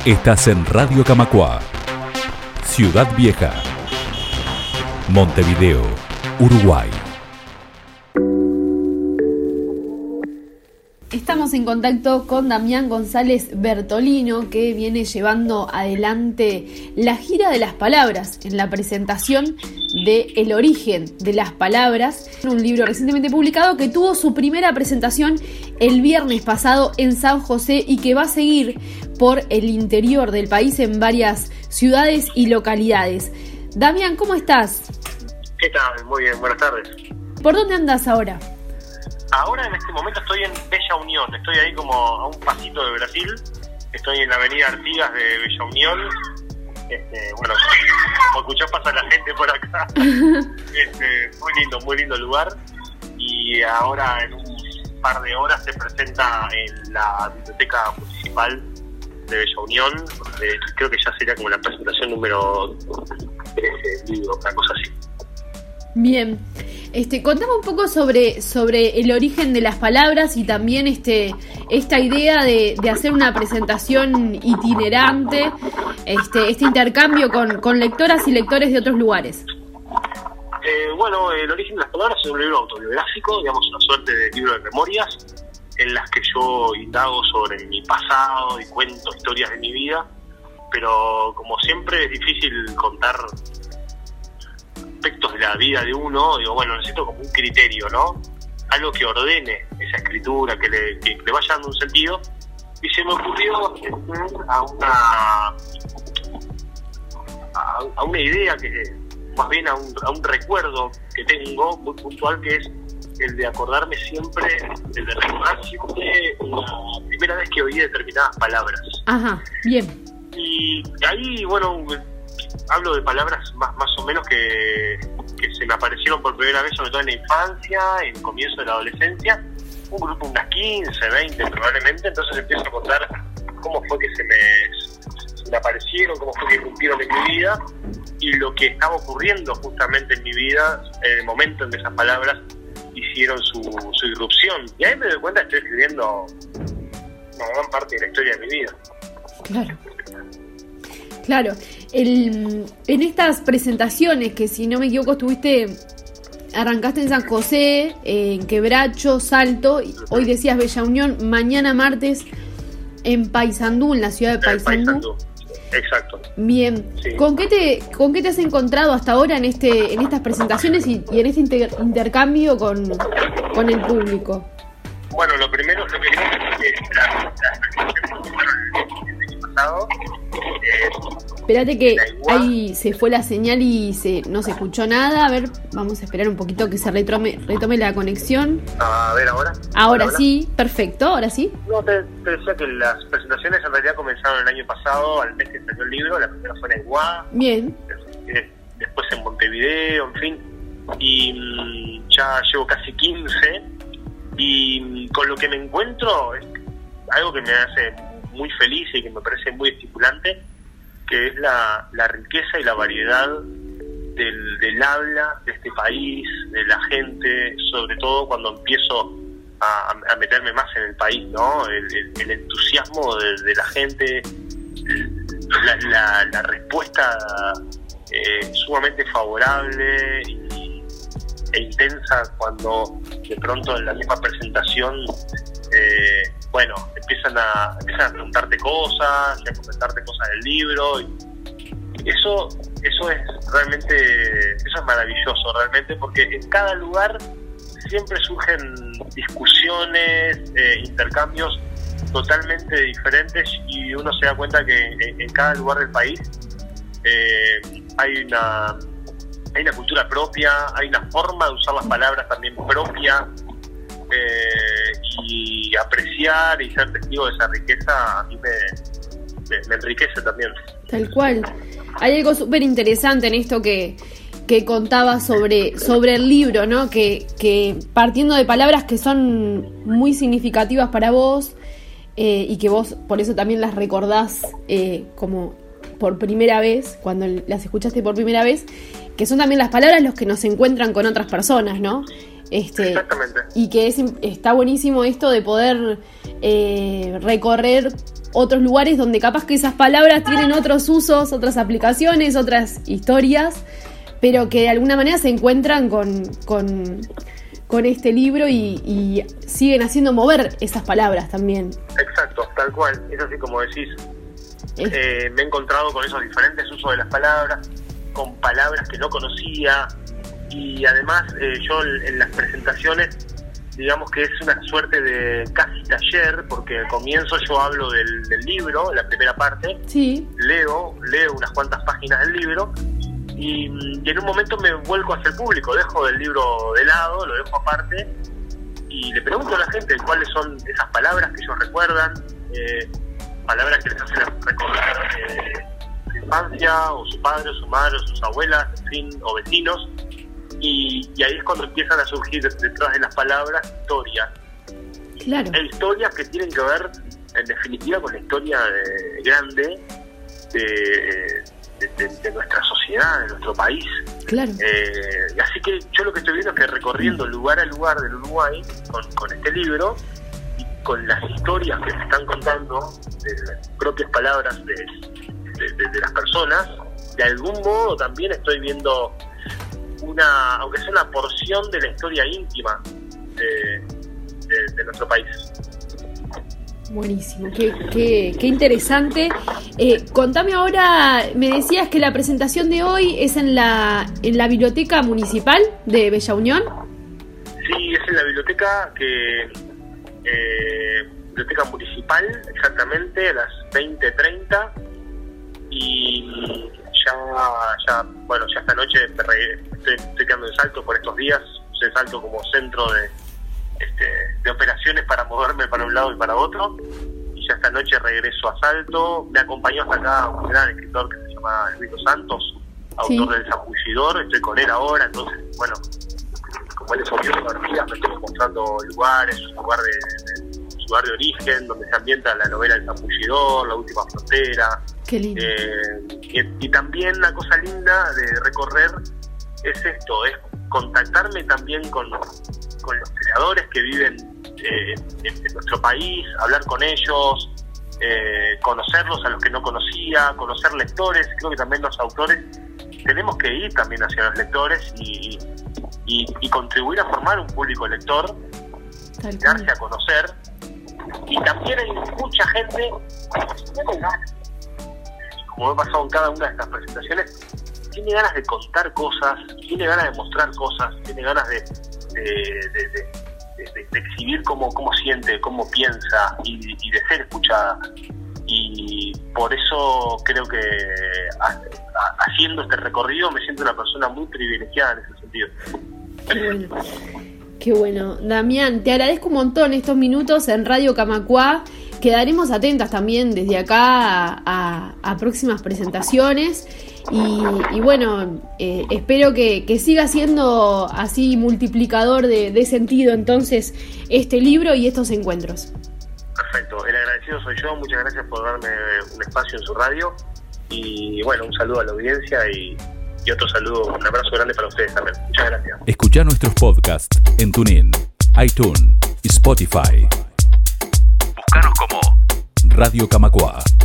Estás en Radio Camacuá, Ciudad Vieja, Montevideo, Uruguay. Estamos en contacto con Damián González Bertolino, que viene llevando adelante la gira de las palabras en la presentación de El origen de las palabras, un libro recientemente publicado que tuvo su primera presentación el viernes pasado en San José y que va a seguir por el interior del país en varias ciudades y localidades. Damián, ¿cómo estás? ¿Qué tal? Muy bien, buenas tardes. ¿Por dónde andas ahora? Ahora en este momento estoy en Bella Unión, estoy ahí como a un pasito de Brasil, estoy en la avenida Artigas de Bella Unión. Bueno, como escuchás pasa la gente por acá. Muy lindo lugar. Y ahora en un par de horas se presenta en la Biblioteca Municipal de Bella Unión. Creo que ya sería como la presentación número 13 del libro, una cosa así. Bien, contame un poco sobre el origen de las palabras y también esta idea de hacer una presentación itinerante, este intercambio con lectoras y lectores de otros lugares. Bueno, El origen de las palabras es un libro autobiográfico, digamos una suerte de libro de memorias en las que yo indago sobre mi pasado y cuento historias de mi vida, pero como siempre es difícil contar aspectos de la vida de uno. Digo, bueno, necesito como un criterio, ¿no? Algo que ordene esa escritura, que le vaya dando un sentido. Y se me ocurrió a una idea, que más bien a un recuerdo que tengo muy puntual, que es el de acordarme siempre, el de recordar siempre la primera vez que oí determinadas palabras. Ajá, bien. Y ahí, bueno, hablo de palabras más o menos que se me aparecieron por primera vez, sobre todo en la infancia, en el comienzo de la adolescencia, un grupo unas 15, 20 probablemente. Entonces empiezo a contar cómo fue que se me aparecieron, cómo fue que irrumpieron en mi vida y lo que estaba ocurriendo justamente en mi vida en el momento en que esas palabras hicieron su irrupción. Y ahí me doy cuenta que estoy escribiendo una gran parte de la historia de mi vida. Claro. En estas presentaciones, que si no me equivoco arrancaste en San José, en Quebracho, Salto, hoy decías Bella Unión, mañana martes en Paysandú, en la ciudad de Paysandú. Exacto. Bien. Sí. ¿Con qué te has encontrado hasta ahora en estas presentaciones y en este intercambio con el público? Bueno, lo primero es que la presentación del pasado. Espérate que ahí se fue la señal y no se escuchó nada. A ver, vamos a esperar un poquito que se retome la conexión. A ver, ¿ahora? Ahora sí, perfecto, ahora sí. No, te decía que las presentaciones en realidad comenzaron el año pasado, al mes que salió el libro. La primera fue en Aiguá. Bien. Después en Montevideo, en fin. Y ya llevo casi 15. Y con lo que me encuentro es algo que me hace muy feliz y que me parece muy estimulante, que es la riqueza y la variedad del habla de este país, de la gente, sobre todo cuando empiezo a meterme más en el país, ¿no? El entusiasmo de la gente, la respuesta sumamente favorable e intensa cuando de pronto en la misma presentación empiezan a preguntarte cosas y a comentarte cosas del libro, y eso es realmente, eso es maravilloso realmente, porque en cada lugar siempre surgen discusiones, intercambios totalmente diferentes, y uno se da cuenta que en cada lugar del país hay una cultura propia, hay una forma de usar las palabras también propia, y apreciar y ser testigo de esa riqueza a mí me enriquece también. Tal cual. Hay algo súper interesante en esto que contaba sobre el libro, ¿no? Que partiendo de palabras que son muy significativas para vos, y que vos por eso también las recordás como por primera vez, cuando las escuchaste por primera vez, que son también las palabras los que nos encuentran con otras personas, ¿no? Exactamente. Y que está buenísimo esto de poder recorrer otros lugares donde capaz que esas palabras tienen otros usos, otras aplicaciones, otras historias, pero que de alguna manera se encuentran con este libro y siguen haciendo mover esas palabras también. Exacto, tal cual, es así como decís. Me he encontrado con esos diferentes usos de las palabras, con palabras que no conocía, y además yo en las presentaciones, digamos que es una suerte de casi taller, porque al comienzo yo hablo del libro, la primera parte, sí. leo unas cuantas páginas del libro, y en un momento me vuelco hacia el público, dejo el libro de lado, lo dejo aparte, y le pregunto a la gente cuáles son esas palabras que ellos recuerdan, palabras que les hacen recordar su infancia, o su padre, o su madre, o sus abuelas, en fin, o vecinos, y ahí es cuando empiezan a surgir detrás de las palabras historias. Claro. E historias que tienen que ver, en definitiva, con la historia grande de nuestra sociedad, de nuestro país. Claro. Así que yo lo que estoy viendo es que recorriendo lugar a lugar del Uruguay con este libro y con las historias que se están contando de las propias palabras de las personas, de algún modo también estoy viendo aunque sea una porción de la historia íntima de nuestro país. Buenísimo, qué interesante. Contame ahora, me decías que la presentación de hoy es en la Biblioteca Municipal de Bella Unión. Sí, es en la biblioteca Biblioteca Municipal, exactamente, a las 20:30, y ya esta noche estoy quedando en Salto por estos días. Usé Salto como centro de operaciones para moverme para un lado y para otro, y ya esta noche regreso a Salto. Me acompañó hasta acá un gran escritor que se llama Luis Dos Santos, autor del Zambullidor. Estoy con él ahora, entonces, bueno, como él es oriundo de Artigas, me estoy mostrando lugares, su lugar de origen, donde se ambienta la novela El Zambullidor, La Última Frontera. Qué lindo. Y también una cosa linda de recorrer es esto, es contactarme también con los creadores que viven en nuestro país, hablar con ellos, conocerlos a los que no conocía, conocer lectores. Creo que también los autores tenemos que ir también hacia los lectores y contribuir a formar un público lector, darse a conocer. Y también hay mucha gente que tiene ganas, como he pasado en cada una de estas presentaciones, tiene ganas de contar cosas, tiene ganas de mostrar cosas, tiene ganas de exhibir cómo siente, cómo piensa y de ser escuchada. Y por eso creo que haciendo este recorrido me siento una persona muy privilegiada en ese sentido. Qué bueno. Qué bueno. Damián, te agradezco un montón estos minutos en Radio Camacuá. Quedaremos atentas también desde acá a próximas presentaciones. Y bueno, espero que siga siendo así multiplicador de sentido entonces este libro y estos encuentros. Perfecto, el agradecido soy yo. Muchas gracias por darme un espacio en su radio. Y bueno, un saludo a la audiencia y otro saludo, un abrazo grande para ustedes también. Muchas gracias. Escuchá nuestros podcasts en TuneIn, iTunes y Spotify. Búscanos como Radio Camacuá.